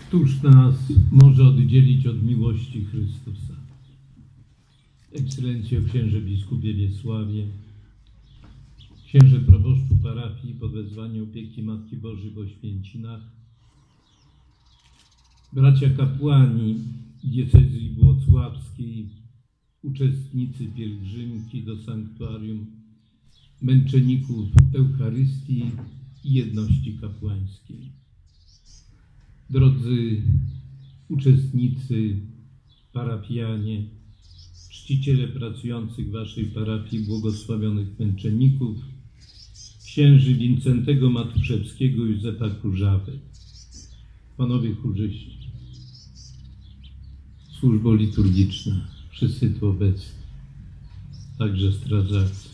Któż nas może oddzielić od miłości Chrystusa? Ekscelencjo księże biskupie Wiesławie, księże proboszczu parafii pod wezwaniem opieki Matki Bożej w Oświęcinach, bracia kapłani diecezji włocławskiej, uczestnicy pielgrzymki do sanktuarium, męczenników Eucharystii i jedności kapłańskiej. Drodzy uczestnicy, parafianie, czciciele pracujących w waszej parafii, błogosławionych męczenników, księży Wincentego Matuszewskiego i Józefa Kurzawy, panowie chórzyści, służbo liturgiczna, wszyscy tu obecni, także strażacy.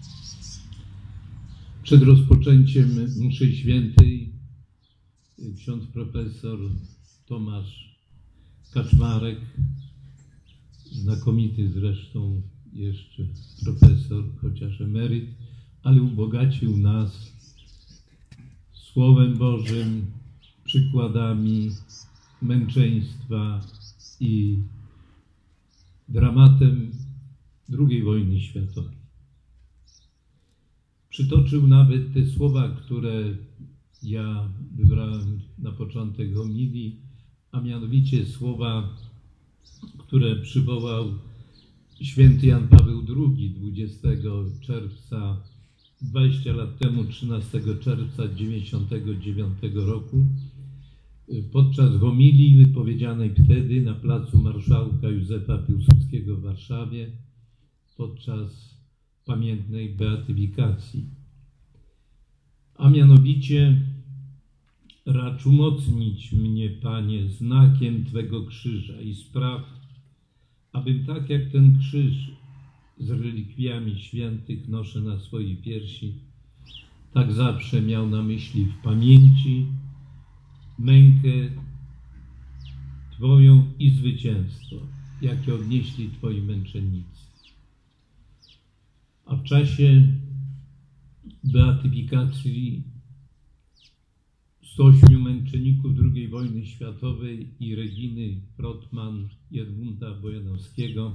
Przed rozpoczęciem mszy świętej ksiądz profesor Tomasz Kaczmarek, znakomity zresztą jeszcze profesor, chociaż emeryt, ale ubogacił nas Słowem Bożym, przykładami męczeństwa i dramatem II wojny światowej. Przytoczył nawet te słowa, które ja wybrałem na początek homilii, a mianowicie słowa, które przywołał święty Jan Paweł II 20 czerwca, 20 lat temu, 13 czerwca 1999 roku, podczas homilii wypowiedzianej wtedy na placu marszałka Józefa Piłsudskiego w Warszawie, podczas pamiętnej beatyfikacji. A mianowicie: racz umocnić mnie, Panie, znakiem Twego krzyża i spraw, abym tak jak ten krzyż z relikwiami świętych noszę na swojej piersi, tak zawsze miał na myśli w pamięci mękę Twoją i zwycięstwo, jakie odnieśli Twoi męczennicy. A w czasie beatyfikacji 108 męczenników II wojny światowej i Reginy Frotman i Edmunda Bojanowskiego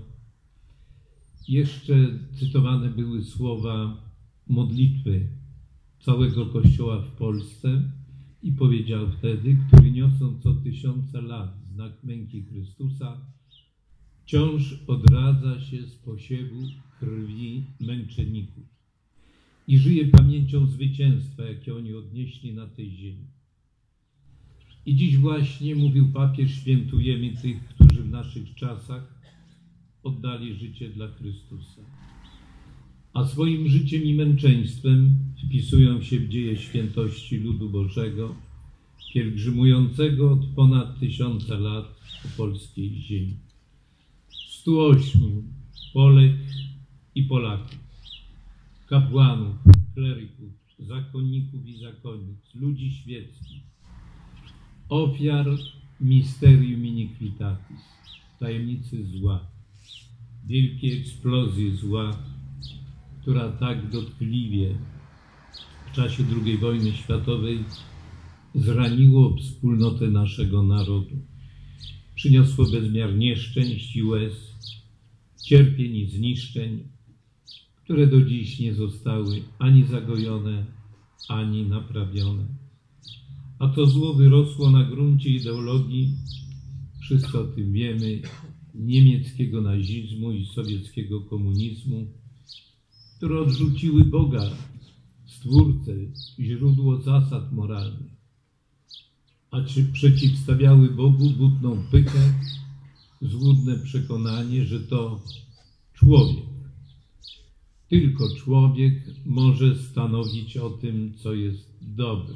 jeszcze cytowane były słowa modlitwy całego Kościoła w Polsce i powiedział wtedy: który niosąc co 1000 lat znak męki Chrystusa, wciąż odradza się z posiewu krwi męczenników i żyje pamięcią zwycięstwa, jakie oni odnieśli na tej ziemi. I dziś właśnie, mówił papież, świętujemy tych, którzy w naszych czasach oddali życie dla Chrystusa, a swoim życiem i męczeństwem wpisują się w dzieje świętości ludu Bożego, pielgrzymującego od ponad 1000 lat po polskiej ziemi. 108 Polek i Polaków, kapłanów, kleryków, zakonników i zakonnic, ludzi świeckich, ofiar Mysterium Iniquitatis, tajemnicy zła, wielkiej eksplozji zła, która tak dotkliwie w czasie II wojny światowej zraniło wspólnotę naszego narodu. Przyniosło bezmiar nieszczęść i łez, cierpień i zniszczeń, które do dziś nie zostały ani zagojone, ani naprawione. A to zło wyrosło na gruncie ideologii, wszyscy o tym wiemy, niemieckiego nazizmu i sowieckiego komunizmu, które odrzuciły Boga, Stwórcę, źródło zasad moralnych, a przeciwstawiały Bogu butną pychę, złudne przekonanie, że to człowiek, tylko człowiek może stanowić o tym, co jest dobre.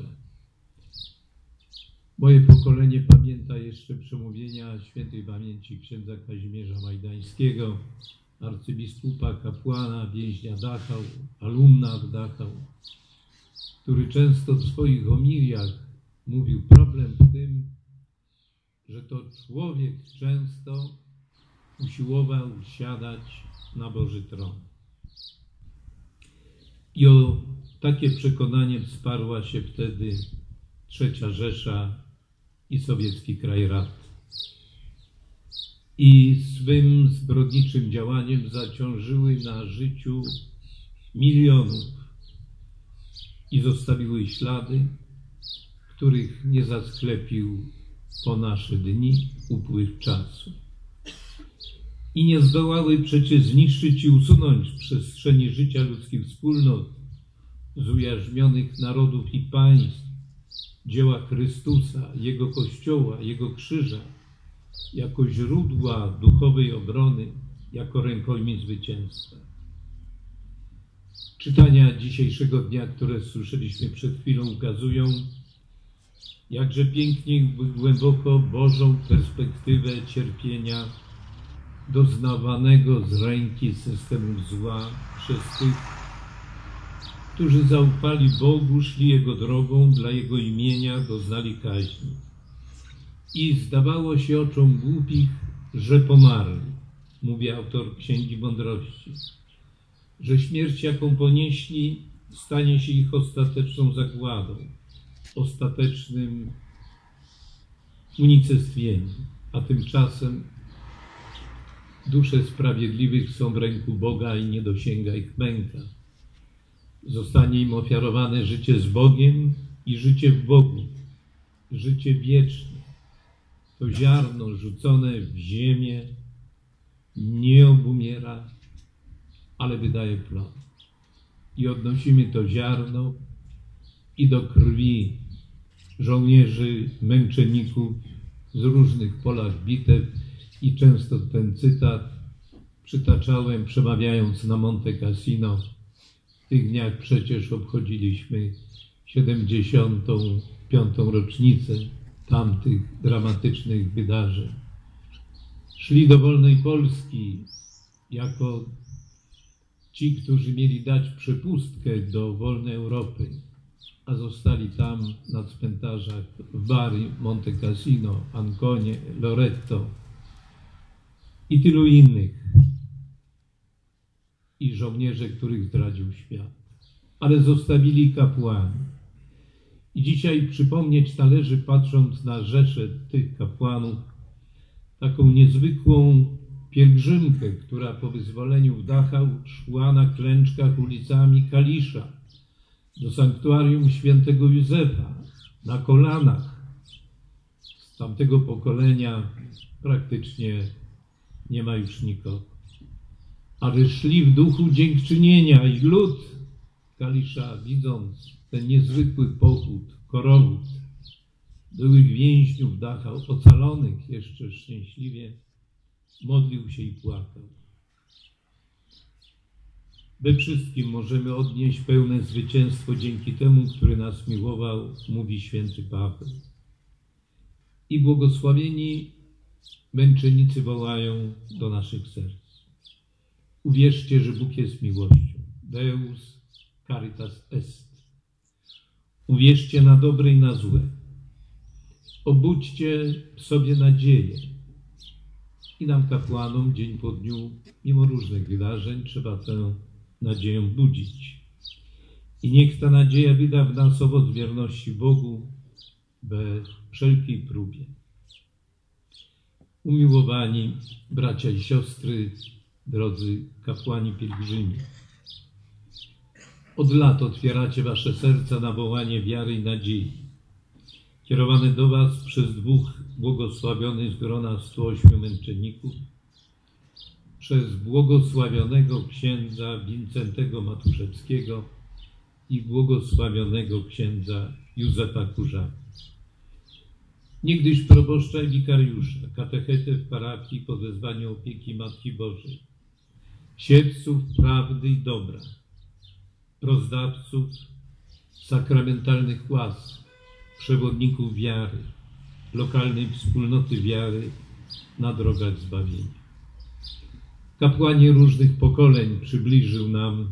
Moje pokolenie pamięta jeszcze przemówienia świętej pamięci księdza Kazimierza Majdańskiego, arcybiskupa, kapłana, więźnia Dachau, alumna w Dachau, który często w swoich homiliach mówił: problem w tym, że to człowiek często usiłował siadać na Boży tron. I o takie przekonanie wsparła się wtedy Trzecia Rzesza i sowiecki kraj rad. I swym zbrodniczym działaniem zaciążyły na życiu milionów i zostawiły ślady, których nie zasklepił po nasze dni upływ czasu. I nie zdołały przecież zniszczyć i usunąć z przestrzeni życia ludzkich wspólnot, z ujarzmionych narodów i państw, dzieła Chrystusa, Jego Kościoła, Jego krzyża, jako źródła duchowej obrony, jako rękojmi zwycięstwa. Czytania dzisiejszego dnia, które słyszeliśmy przed chwilą, ukazują, jakże pięknie, głęboko Bożą perspektywę cierpienia doznawanego z ręki systemu zła przez tych, którzy zaufali Bogu, szli Jego drogą, dla Jego imienia doznali kaźni. I zdawało się oczom głupich, że pomarli, mówi autor Księgi Mądrości, że śmierć, jaką ponieśli, stanie się ich ostateczną zagładą, ostatecznym unicestwieniem, a tymczasem dusze sprawiedliwych są w ręku Boga i nie dosięga ich męka. Zostanie im ofiarowane życie z Bogiem i życie w Bogu, życie wieczne. To ziarno rzucone w ziemię nie obumiera, ale wydaje plon. I odnosimy to ziarno i do krwi żołnierzy, męczenników z różnych polach bitew i często ten cytat przytaczałem, przemawiając na Monte Cassino. W tych dniach przecież obchodziliśmy 75. rocznicę tamtych dramatycznych wydarzeń. Szli do wolnej Polski jako ci, którzy mieli dać przepustkę do wolnej Europy, a zostali tam na cmentarzach w Bari, Monte Cassino, Anconie, Loreto i tylu innych. I żołnierze, których zdradził świat. Ale zostawili kapłani. I dzisiaj przypomnieć należy, patrząc na rzeszę tych kapłanów, taką niezwykłą pielgrzymkę, która po wyzwoleniu w Dachau szła na klęczkach ulicami Kalisza do sanktuarium świętego Józefa, na kolanach. Z tamtego pokolenia praktycznie nie ma już nikogo. Ale szli w duchu dziękczynienia i lud Kalisza, widząc ten niezwykły pochód, korowód byłych więźniów Dachau, ocalonych jeszcze szczęśliwie, modlił się i płakał. We wszystkim możemy odnieść pełne zwycięstwo dzięki temu, który nas miłował, mówi święty Paweł. I błogosławieni męczennicy wołają do naszych serc. Uwierzcie, że Bóg jest miłością. Deus caritas est. Uwierzcie na dobre i na złe. Obudźcie w sobie nadzieję. I nam, kapłanom, dzień po dniu, mimo różnych wydarzeń, trzeba tę nadzieję budzić. I niech ta nadzieja wyda w nas owoc wierności Bogu we wszelkiej próbie. Umiłowani bracia i siostry, drodzy kapłani pielgrzymi, od lat otwieracie wasze serca na wołanie wiary i nadziei, kierowane do was przez dwóch błogosławionych z grona 108 męczenników, przez błogosławionego księdza Wincentego Matuszewskiego i błogosławionego księdza Józefa Kurza. Niegdyś proboszcza i wikariusza, katechetę w parafii pod wezwaniem opieki Matki Bożej, siewców prawdy i dobra, rozdawców sakramentalnych łask, przewodników wiary, lokalnej wspólnoty wiary na drogach zbawienia. Kapłani różnych pokoleń przybliżył nam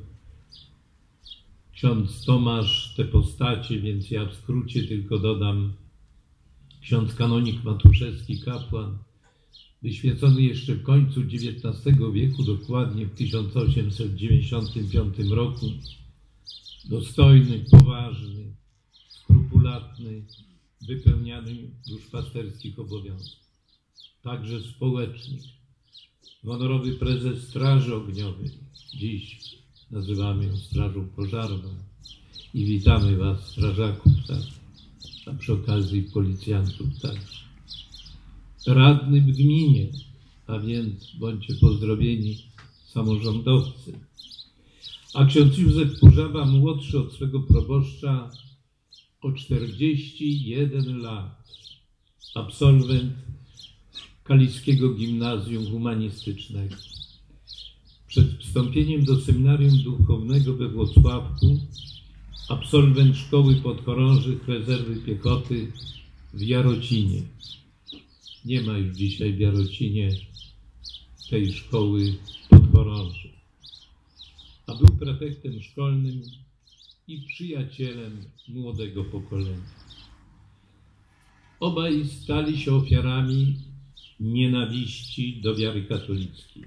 ksiądz Tomasz te postacie, więc ja w skrócie tylko dodam: ksiądz kanonik Matuszewski, kapłan, wyświecony jeszcze w końcu XIX wieku, dokładnie w 1895 roku, dostojny, poważny, skrupulatny, wypełnianiu duszpasterskich obowiązków. Także społecznik, honorowy prezes Straży Ogniowej, dziś nazywamy ją Strażą Pożarną i witamy Was, strażaków, tak, a przy okazji policjantów także. Radny w gminie, a więc bądźcie pozdrowieni, samorządowcy. A ksiądz Józef Kurzawa, młodszy od swego proboszcza o 41 lat, absolwent Kaliskiego Gimnazjum Humanistycznego. Przed wstąpieniem do seminarium duchownego we Włocławku absolwent Szkoły Podchorążych Rezerwy Piechoty w Jarocinie. Nie ma już dzisiaj w Jarocinie tej szkoły podchorążych. A był prefektem szkolnym i przyjacielem młodego pokolenia. Obaj stali się ofiarami nienawiści do wiary katolickiej.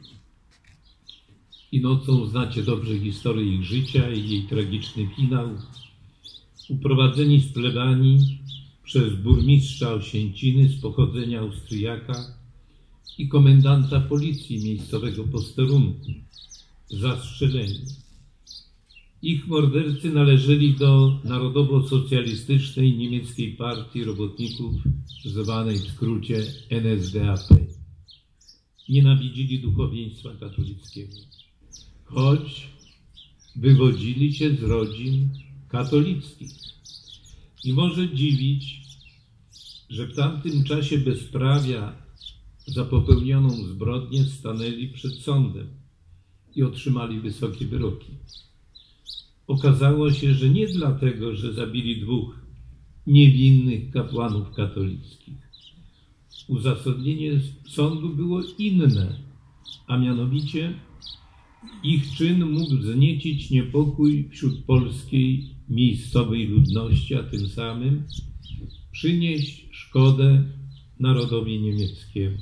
I nocą znacie dobrze historię ich życia i jej tragiczny finał. Uprowadzeni z plebanii przez burmistrza Osięciny z pochodzenia Austriaka i komendanta policji miejscowego posterunku, zastrzeleni. Ich mordercy należeli do Narodowo-Socjalistycznej Niemieckiej Partii Robotników, zwanej w skrócie NSDAP. Nienawidzili duchowieństwa katolickiego, choć wywodzili się z rodzin katolickich. I może dziwić, że w tamtym czasie bezprawia za popełnioną zbrodnię stanęli przed sądem i otrzymali wysokie wyroki. Okazało się, że nie dlatego, że zabili dwóch niewinnych kapłanów katolickich. Uzasadnienie sądu było inne, a mianowicie ich czyn mógł wzniecić niepokój wśród polskiej miejscowej ludności, a tym samym przynieść szkodę narodowi niemieckiemu.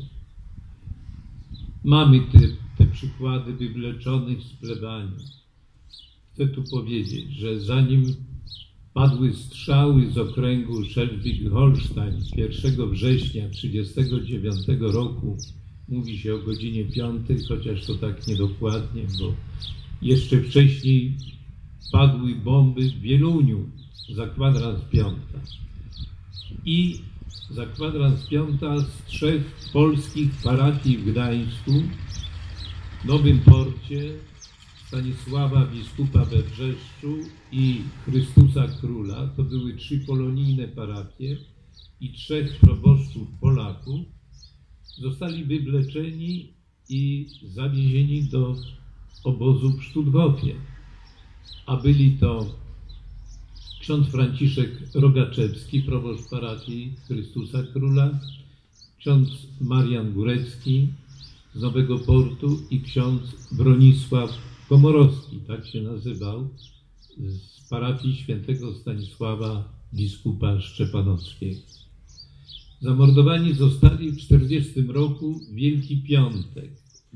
Mamy te przykłady wywleczonych z plebanii. Chcę tu powiedzieć, że zanim padły strzały z okręgu Schleswig-Holstein 1 września 1939 roku, mówi się o godzinie 5, chociaż to tak niedokładnie, bo jeszcze wcześniej padły bomby w Wieluniu za kwadrans piąta. I za kwadrans piąta z 3 polskich parafii w Gdańsku, Nowym Porcie, Stanisława Biskupa we Wrzeszczu i Chrystusa Króla, to były 3 polonijne parafie i 3 proboszczów Polaków, zostali wywleczeni i zawiezieni do obozu w Sztuthofie. A byli to ksiądz Franciszek Rogaczewski, proboszcz parafii Chrystusa Króla, ksiądz Marian Górecki z Nowego Portu i ksiądz Bronisław Komorowski, tak się nazywał, z parafii świętego Stanisława biskupa Szczepanowskiego. Zamordowani zostali w 1940 roku Wielki Piątek.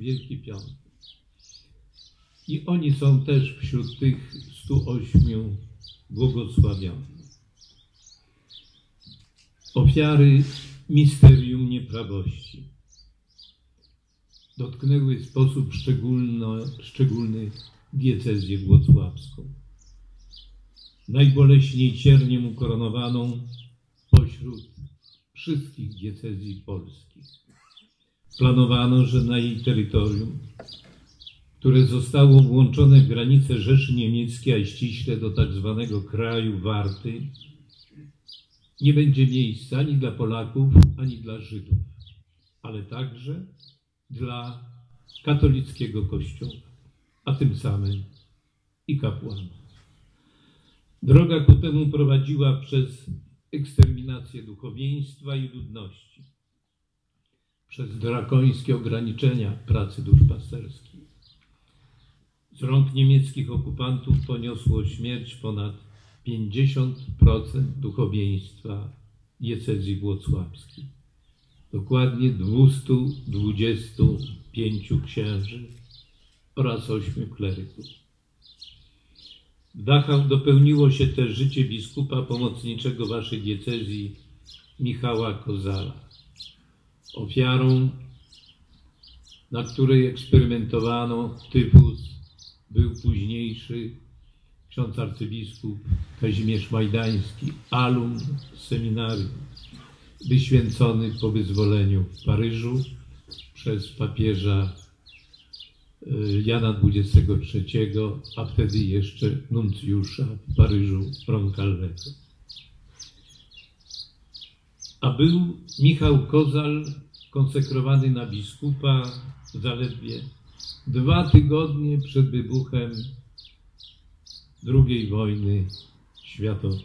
I oni są też wśród tych 108 błogosławionych. Ofiary misterium nieprawości dotknęły w sposób szczególny diecezję włocławską. Najboleśniej cierniem ukoronowaną pośród wszystkich diecezji polskich. Planowano, że na jej terytorium, które zostało włączone w granice Rzeszy Niemieckiej, a ściśle do tak zwanego kraju Warty, nie będzie miejsca ani dla Polaków, ani dla Żydów, ale także dla katolickiego Kościoła, a tym samym i kapłanów. Droga ku temu prowadziła przez eksterminację duchowieństwa i ludności, przez drakońskie ograniczenia pracy duszpasterskiej. Z rąk niemieckich okupantów poniosło śmierć ponad 50% duchowieństwa diecezji włocławskiej. Dokładnie 225 księży oraz 8 kleryków. W Dachau dopełniło się też życie biskupa pomocniczego waszej diecezji Michała Kozala. Ofiarą, na której eksperymentowano tyfus, był późniejszy ksiądz arcybiskup Kazimierz Majdański, alum seminarium, wyświęcony po wyzwoleniu w Paryżu przez papieża Jana XXIII, a wtedy jeszcze nuncjusza w Paryżu Roncalnego. A był Michał Kozal konsekrowany na biskupa zaledwie 2 tygodnie przed wybuchem II wojny światowej.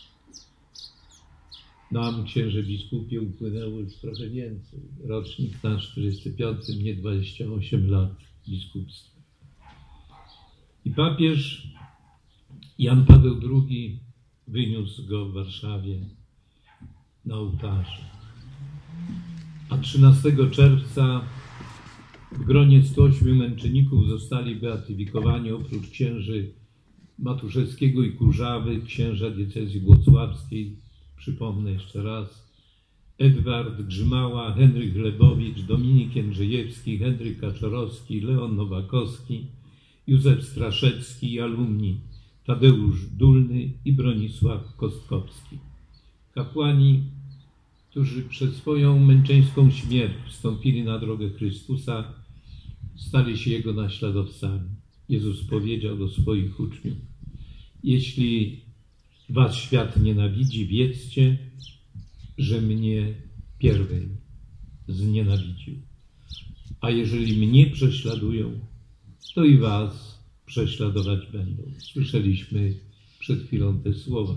Nam, księże biskupie, upłynęło już trochę więcej. Rocznik nasz 45, nie 28 lat biskupstwa. I papież Jan Paweł II wyniósł go w Warszawie na ołtarzu. A 13 czerwca w gronie 108 męczenników zostali beatyfikowani oprócz księży Matuszewskiego i Kurzawy, księża diecezji włocławskiej, przypomnę jeszcze raz, Edward Grzymała, Henryk Glebowicz, Dominik Jędrzejewski, Henryk Kaczorowski, Leon Nowakowski, Józef Straszecki i alumni Tadeusz Dulny i Bronisław Kostkowski. Kapłani, którzy przez swoją męczeńską śmierć wstąpili na drogę Chrystusa, stali się Jego naśladowcami. Jezus powiedział do swoich uczniów: jeśli was świat nienawidzi, wiedzcie, że mnie pierwej znienawidził. A jeżeli mnie prześladują, to i was prześladować będą. Słyszeliśmy przed chwilą te słowa.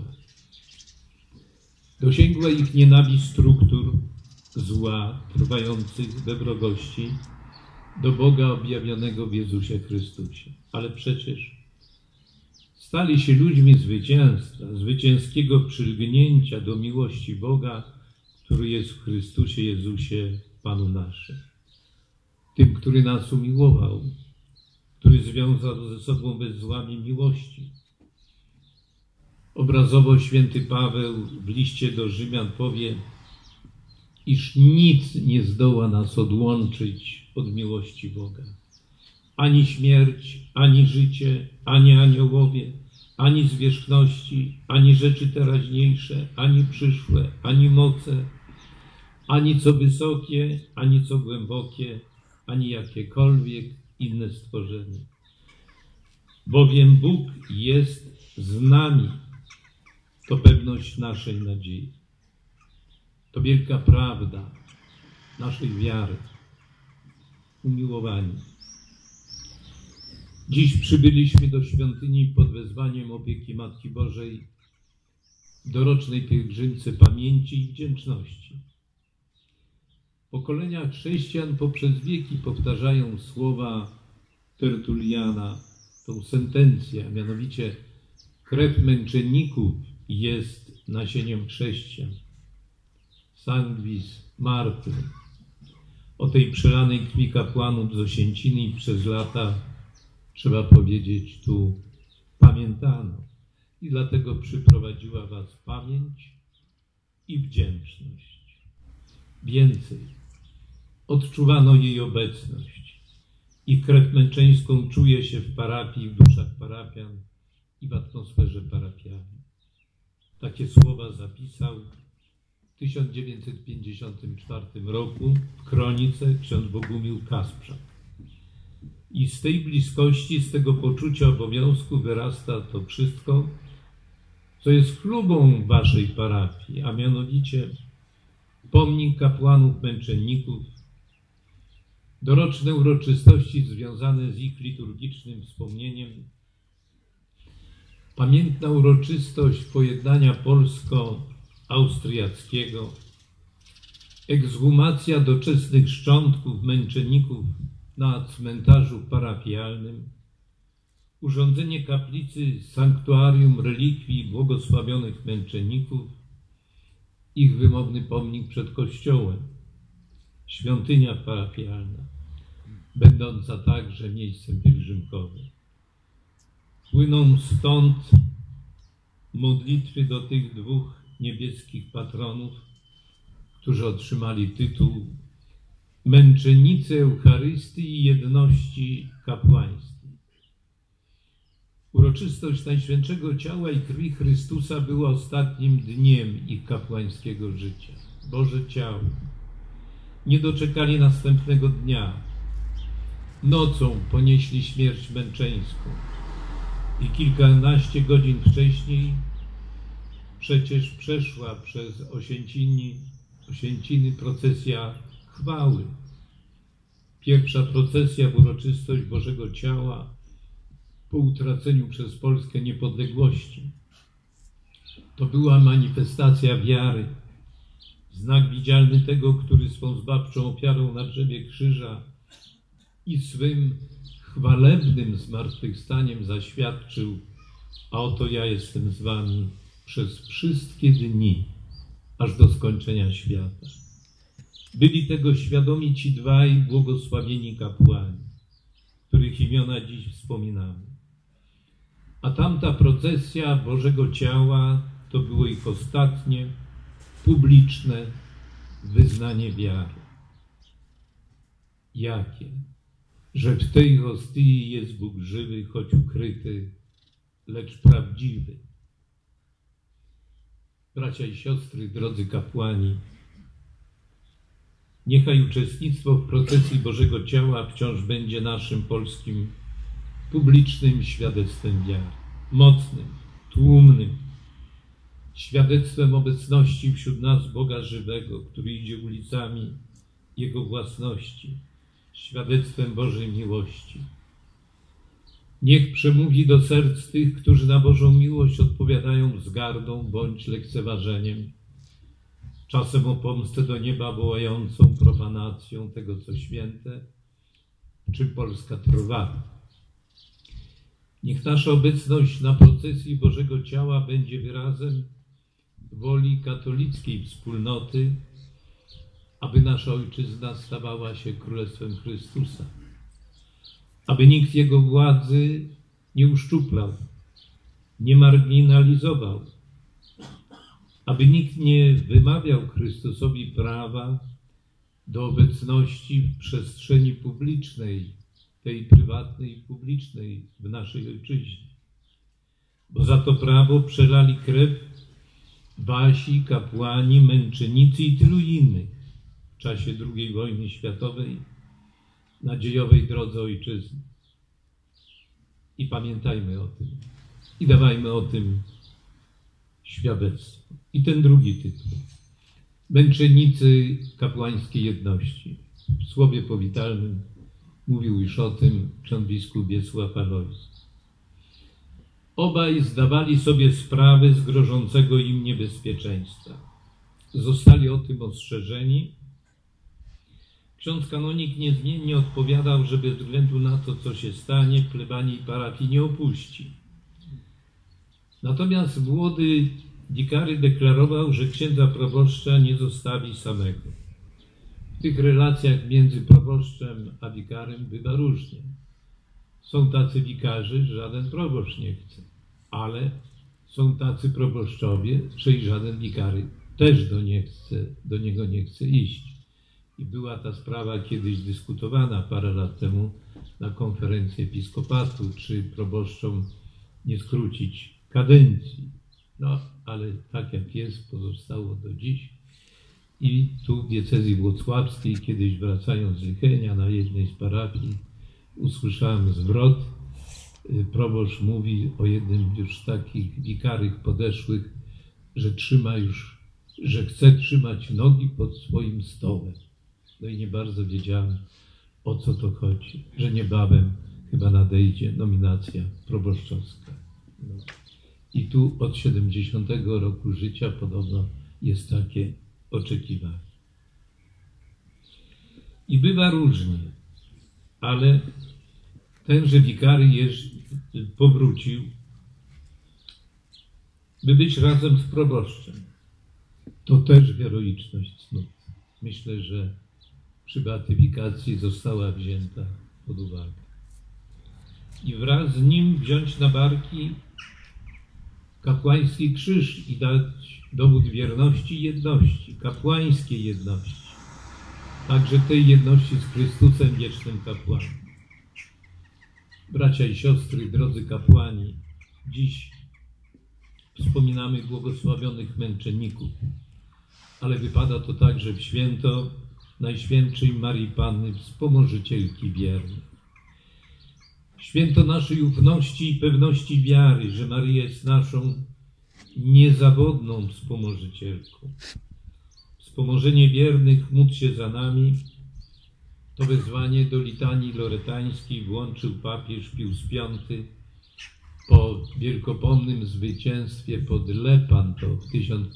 Dosięgła ich nienawiść struktur zła trwających we wrogości do Boga objawionego w Jezusie Chrystusie. Ale przecież stali się ludźmi zwycięstwa, zwycięskiego przylgnięcia do miłości Boga, który jest w Chrystusie Jezusie, Panu naszym. Tym, który nas umiłował, który związał ze sobą wezwami miłości. Obrazowo święty Paweł w liście do Rzymian powie, iż nic nie zdoła nas odłączyć od miłości Boga. Ani śmierć, ani życie, ani aniołowie, ani zwierzchności, ani rzeczy teraźniejsze, ani przyszłe, ani moce, ani co wysokie, ani co głębokie, ani jakiekolwiek inne stworzenie. Bowiem Bóg jest z nami. To pewność naszej nadziei. To wielka prawda naszej wiary. Umiłowani. Dziś przybyliśmy do świątyni pod wezwaniem opieki Matki Bożej, dorocznej pielgrzymce pamięci i wdzięczności. Pokolenia chrześcijan poprzez wieki powtarzają słowa Tertuliana, tą sentencję, a mianowicie krew męczenników jest nasieniem chrześcijan. Sanguis Martyr. O tej przelanej krwi kapłanów z Osięciny przez lata, trzeba powiedzieć, tu pamiętano. I dlatego przyprowadziła was pamięć i wdzięczność. Więcej, odczuwano jej obecność i krew męczeńską czuje się w parafii, w duszach parafian i w atmosferze parafialnej. Takie słowa zapisał w 1954 roku w kronice ksiądz Bogumił Kasprzak. I z tej bliskości, z tego poczucia obowiązku wyrasta to wszystko, co jest chlubą waszej parafii, a mianowicie pomnik kapłanów męczenników, doroczne uroczystości związane z ich liturgicznym wspomnieniem, pamiętna uroczystość pojednania polsko-austriackiego, ekshumacja doczesnych szczątków męczenników na cmentarzu parafialnym, urządzenie kaplicy sanktuarium relikwii błogosławionych męczenników, ich wymowny pomnik przed kościołem, świątynia parafialna, będąca także miejscem pielgrzymkowym. Płyną stąd modlitwy do tych dwóch niebieskich patronów, którzy otrzymali tytuł męczennicy Eucharystii i jedności kapłańskiej. Uroczystość Najświętszego Ciała i Krwi Chrystusa była ostatnim dniem ich kapłańskiego życia. Boże Ciało. Nie doczekali następnego dnia. Nocą ponieśli śmierć męczeńską i kilkanaście godzin wcześniej przecież przeszła przez Osięciny procesja chwały. Pierwsza procesja w uroczystość Bożego Ciała po utraceniu przez Polskę niepodległości. To była manifestacja wiary, znak widzialny tego, który swą zbawczą ofiarą na drzewie krzyża i swym chwalebnym zmartwychwstaniem zaświadczył: a oto ja jestem z wami przez wszystkie dni, aż do skończenia świata. Byli tego świadomi ci dwaj błogosławieni kapłani, których imiona dziś wspominamy. A tamta procesja Bożego Ciała to było ich ostatnie, publiczne wyznanie wiary. Jakie? Że w tej hostii jest Bóg żywy, choć ukryty, lecz prawdziwy. Bracia i siostry, drodzy kapłani, niechaj uczestnictwo w procesji Bożego Ciała wciąż będzie naszym polskim publicznym świadectwem wiary. Mocnym, tłumnym, świadectwem obecności wśród nas Boga żywego, który idzie ulicami Jego własności, świadectwem Bożej miłości. Niech przemówi do serc tych, którzy na Bożą miłość odpowiadają wzgardą bądź lekceważeniem, czasem o pomstę do nieba wołającą profanacją tego, co święte, czym Polska trwa. Niech nasza obecność na procesji Bożego Ciała będzie wyrazem woli katolickiej wspólnoty, aby nasza Ojczyzna stawała się Królestwem Chrystusa, aby nikt Jego władzy nie uszczuplał, nie marginalizował, aby nikt nie wymawiał Chrystusowi prawa do obecności w przestrzeni publicznej, tej prywatnej i publicznej w naszej Ojczyźnie. Bo za to prawo przelali krew wasi, kapłani, męczennicy i tylu innych w czasie II wojny światowej na dziejowej drodze Ojczyzny. I pamiętajmy o tym. I dawajmy o tym świadectwo. I ten drugi tytuł. Męczennicy kapłańskiej jedności. W słowie powitalnym mówił już o tym ksiądz biskup Wiesław Alojzy. Obaj zdawali sobie sprawę z grożącego im niebezpieczeństwa. Zostali o tym ostrzeżeni. Ksiądz kanonik niezmiennie odpowiadał, że bez względu na to, co się stanie, plebanii i parafii nie opuści. Natomiast młody wikary deklarował, że księdza proboszcza nie zostawi samego. W tych relacjach między proboszczem a wikarym bywa różnie. Są tacy wikarzy, że żaden proboszcz nie chce, ale są tacy proboszczowie, że i żaden wikary też do niego nie chce iść. I była ta sprawa kiedyś dyskutowana parę lat temu na konferencji episkopatu, czy proboszczom nie skrócić kadencji. No, ale tak jak jest, pozostało do dziś. I tu w diecezji włocławskiej, kiedyś wracając z Lychenia na jednej z parafii, usłyszałem zwrot. Proboszcz mówi o jednym już z takich wikarych podeszłych, że chce trzymać nogi pod swoim stołem. No i nie bardzo wiedziałem, o co to chodzi, że niebawem chyba nadejdzie nominacja proboszczowska. No. I tu od 70 roku życia podobno jest takie oczekiwanie. I bywa różnie, ale tenże wikary powrócił, by być razem z proboszczem. To też heroiczność cnót. Myślę, że przy beatyfikacji została wzięta pod uwagę. I wraz z nim wziąć na barki kapłański krzyż i dać dowód wierności i jedności, kapłańskiej jedności, także tej jedności z Chrystusem, wiecznym kapłanem. Bracia i siostry, drodzy kapłani, dziś wspominamy błogosławionych męczenników, ale wypada to także w święto Najświętszej Marii Panny, wspomożycielki wiernych. Święto naszej ufności i pewności wiary, że Maryja jest naszą niezawodną wspomożycielką. Wspomożenie wiernych módl się za nami. To wezwanie do litanii loretańskiej włączył papież Pius V po wielkopomnym zwycięstwie pod Lepanto w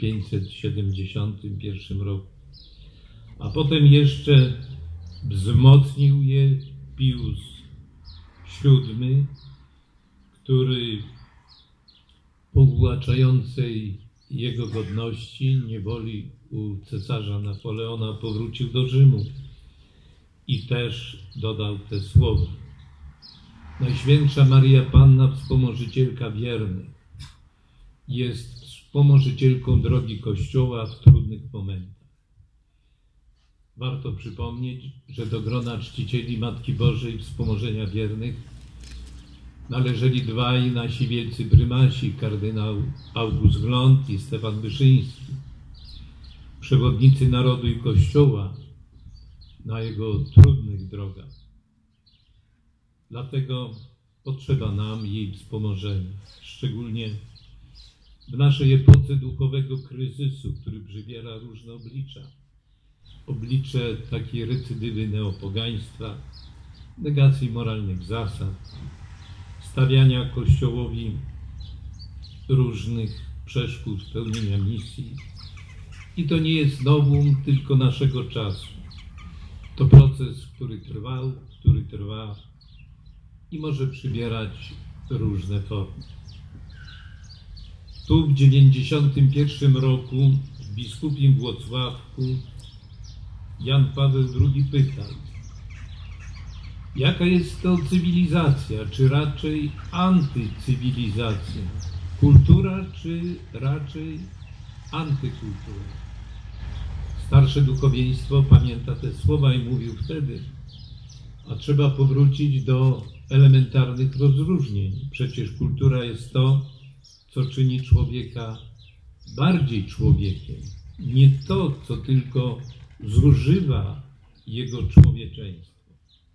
1571 roku. A potem jeszcze wzmocnił je Pius VII, który po uwłaczającej jego godności niewoli u cesarza Napoleona powrócił do Rzymu i też dodał te słowa: Najświętsza Maria Panna, wspomożycielka wiernych, jest wspomożycielką drogi Kościoła w trudnych momentach. Warto przypomnieć, że do grona czcicieli Matki Bożej wspomożenia wiernych należeli dwaj nasi wielcy prymasi, kardynał August Glont i Stefan Wyszyński, przewodnicy narodu i Kościoła na jego trudnych drogach. Dlatego potrzeba nam jej wspomożenia, szczególnie w naszej epoce duchowego kryzysu, który przybiera różne oblicza. Oblicze takiej recydywy neopogaństwa, negacji moralnych zasad, stawiania Kościołowi różnych przeszkód pełnienia misji. I to nie jest nowum tylko naszego czasu. To proces, który trwał, który trwa i może przybierać różne formy. Tu w 91 roku w biskupim Włocławku Jan Paweł II pytał: jaka jest to cywilizacja, czy raczej antycywilizacja? Kultura, czy raczej antykultura? Starsze duchowieństwo pamięta te słowa i mówił wtedy: a trzeba powrócić do elementarnych rozróżnień. Przecież kultura jest to, co czyni człowieka bardziej człowiekiem. Nie to, co tylko zużywa jego człowieczeństwo.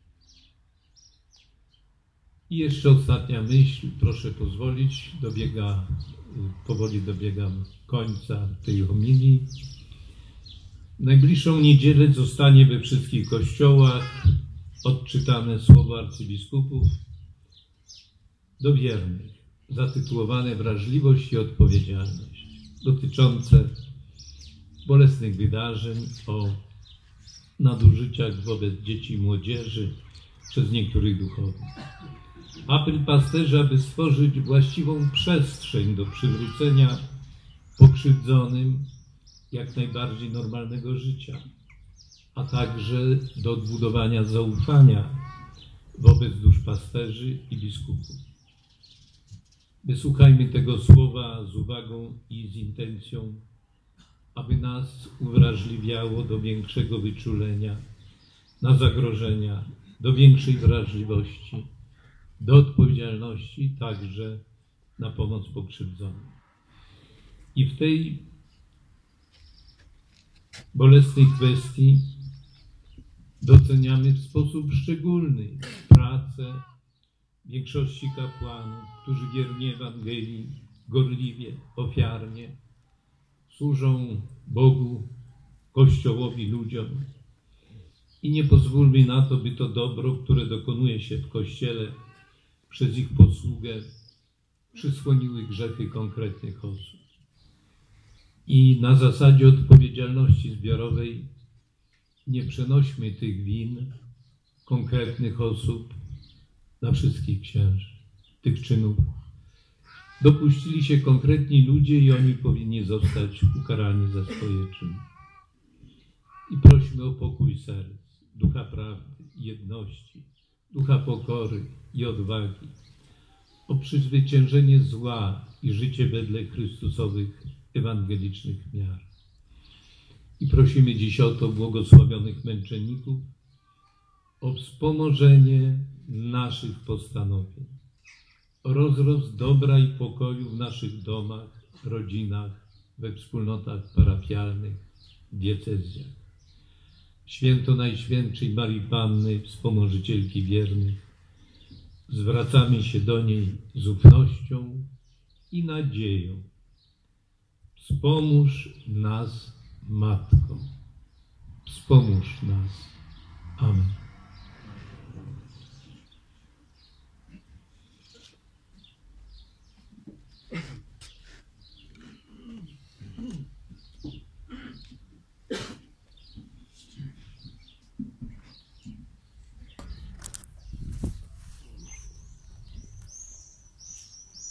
I jeszcze ostatnia myśl, proszę pozwolić, powoli dobiegam końca tej homilii. W najbliższą niedzielę zostanie we wszystkich kościołach odczytane słowo arcybiskupów do wiernych, zatytułowane Wrażliwość i odpowiedzialność, dotyczące bolesnych wydarzeń, o nadużyciach wobec dzieci i młodzieży przez niektórych duchownych. Apel pasterzy, aby stworzyć właściwą przestrzeń do przywrócenia pokrzywdzonym jak najbardziej normalnego życia, a także do odbudowania zaufania wobec duszpasterzy i biskupów. Wysłuchajmy tego słowa z uwagą i z intencją, aby nas uwrażliwiało do większego wyczulenia na zagrożenia, do większej wrażliwości, do odpowiedzialności, także na pomoc pokrzywdzonym. I w tej bolesnej kwestii doceniamy w sposób szczególny pracę większości kapłanów, którzy wiernie Ewangelii, gorliwie, ofiarnie służą Bogu, Kościołowi, ludziom. I nie pozwólmy na to, by to dobro, które dokonuje się w Kościele przez ich posługę, przysłoniły grzechy konkretnych osób. I na zasadzie odpowiedzialności zbiorowej nie przenośmy tych win konkretnych osób na wszystkich księży. Tych czynów dopuścili się konkretni ludzie i oni powinni zostać ukarani za swoje czyny. I prośmy o pokój serc, ducha prawdy, jedności, ducha pokory i odwagi, o przezwyciężenie zła i życie wedle Chrystusowych ewangelicznych miar. I prosimy dziś o to błogosławionych męczenników, o wspomożenie naszych postanowień, o rozrost dobra i pokoju w naszych domach, rodzinach, we wspólnotach parafialnych, diecezjach. Święto Najświętszej Marii Panny, wspomożycielki wiernych, zwracamy się do niej z ufnością i nadzieją. Wspomóż nas, Matko. Wspomóż nas. Amen.